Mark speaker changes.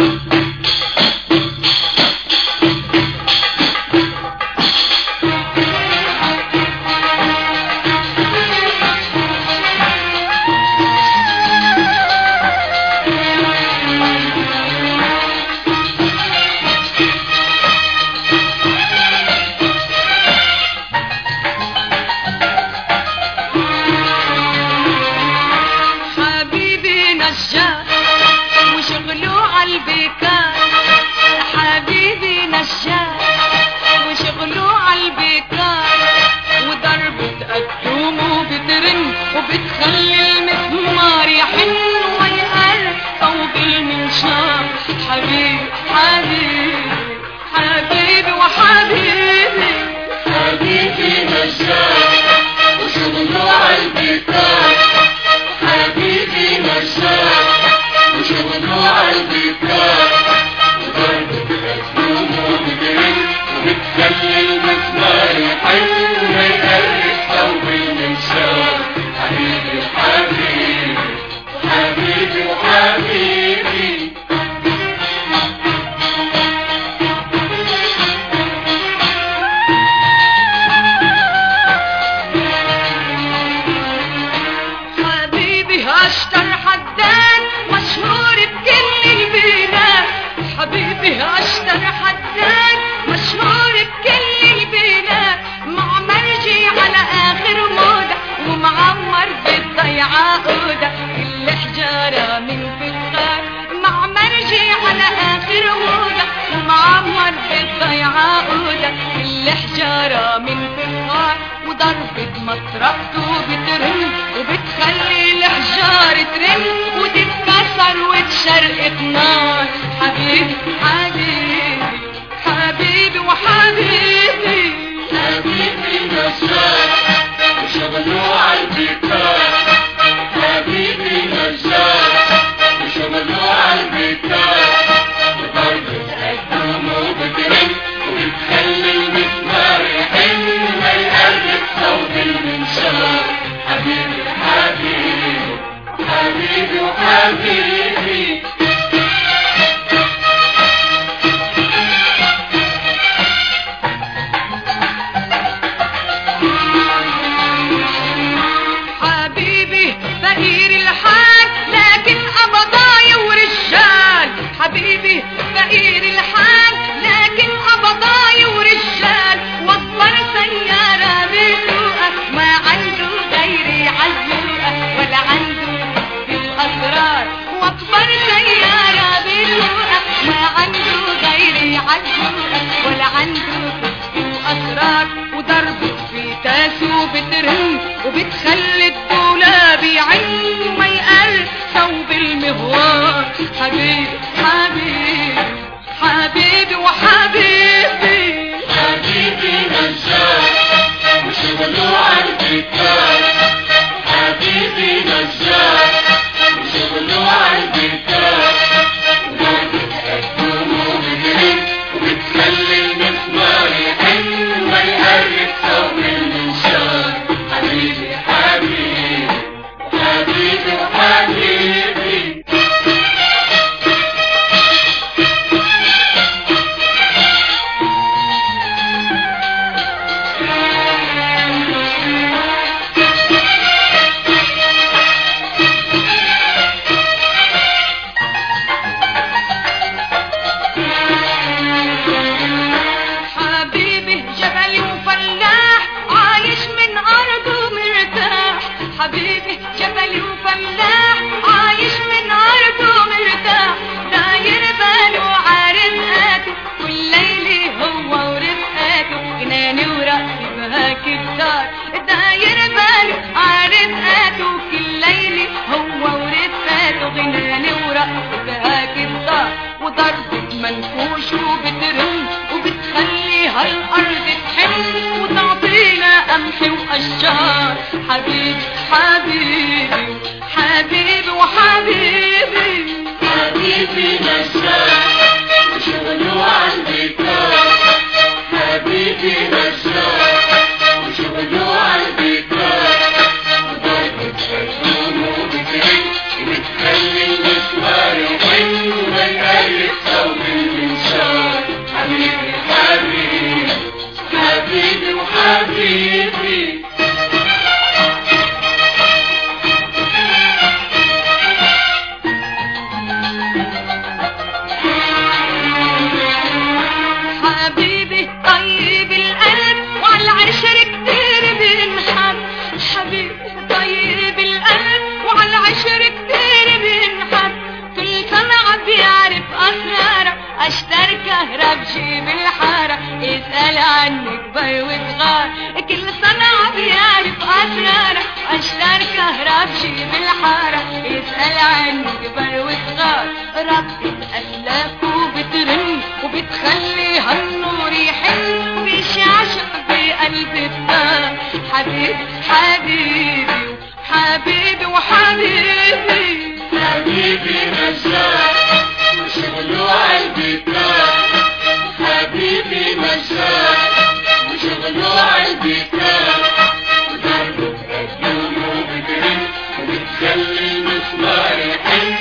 Speaker 1: مطرقته بترن وبتخلي الحجار ترن وتتكسر وتشرقت نار. حبيبي حبيبي حبيبي وحبيبي
Speaker 2: حبيبي نجار وشغله عالبيتار. حبيبي نجار وشغله عالبيتار. وضربة قدامه بترن وبتخلي المسمار يحن ما يقرب صوت المنشار. حبيبي حبيبي حبيبي وحبيبي
Speaker 1: حبيبي فقير الحال لكن قبضاي ورجال. وكبر سيارة بسوقه ما عنده غيري عالزوقه ولا عنده في الأسرار. وكبر سيارة بسوقه ما عنده غيري عالزوقه ولا عنده في الأسرار. وضربت في تاسو بترن وبتخلي الدولاب يعن وما يقل ثوب المهوار. حبيبي حبيبي حبيبي وحبيبي
Speaker 2: حبيبي نجار وشغله عالبيتار. حبيبي نجار وشغله عالبيتار. وضربة قدامه بترن وبتخلي المسمار يحن ما يقرب صوت المنشار. حبيبي حبيبي حبيبي وحبيبي
Speaker 1: حبيبي جبلي وفلاح عايش من أرضه مرتاح. داير باله عارفاته والليل هو ورفقاته جناني ورقصي بهاك الدار. داير باله عارفاته كل ليل هو ورفقاته جناني ورقصي بهاك الدار. وضربة منفوش وبترن وبتخليها الأرض تحن وتعطينا قمح وأشجار. حبيبي حبيبي حبيبي وحبيبي
Speaker 2: حبيبي نجار وشغله عالبيتار. حبيبي نجار وشغله عالبيتار. وضربة قدامه بترن وبتخلي المسمار يحن وما يقرب لسه وبالمنشار حبيبي حبيبي حبيبي وحبيبي
Speaker 1: حبيبي طيب القلب وعلى العشر كتير بنحب حبيبي طيب القلب وعلى العشر كتير بنحب كل صنعة بيعرف أسرارك أشتر كهرب جيب الحارة اسأل عنك كبر وصغار كل صنعة بيعرف أسرارك أشتر كهرب جيب الحارة اسأل عنك كبر وصغار ربي أسلاك وبترن وبتخلي هالنور يحل بيشعشق بقلب الدار حبيبي حبيبي حبيبي وحبيبي
Speaker 2: حبيبي نجار وشغله عالبيتار حبيبي نجار وشغله عالبيتار وضربه بقدومه وبترن وبتخلي المسمار يحن